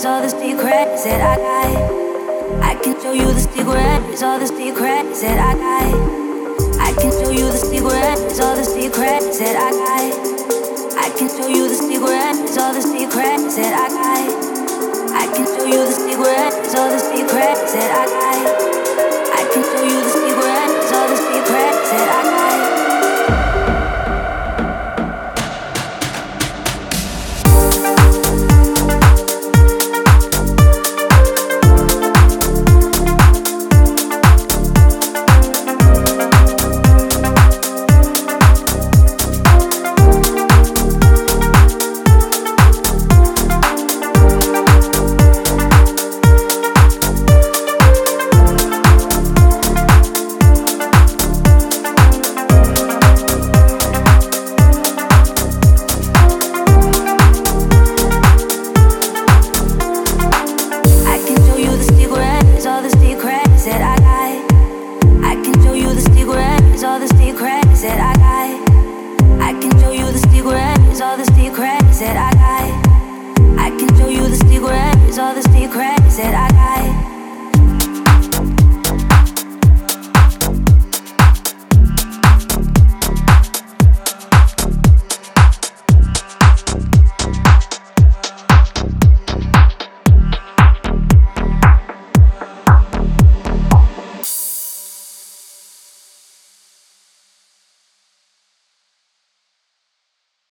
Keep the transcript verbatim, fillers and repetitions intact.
all the secrets that I got. I can show you the secrets, all the secrets that I got. I can show you the secrets, all the secrets that I got. I can show you the secrets, all the secrets that I got. I can show you the secrets, all the secrets that I got. I can show you the secrets, all the secrets that I got. All the secrets that I got.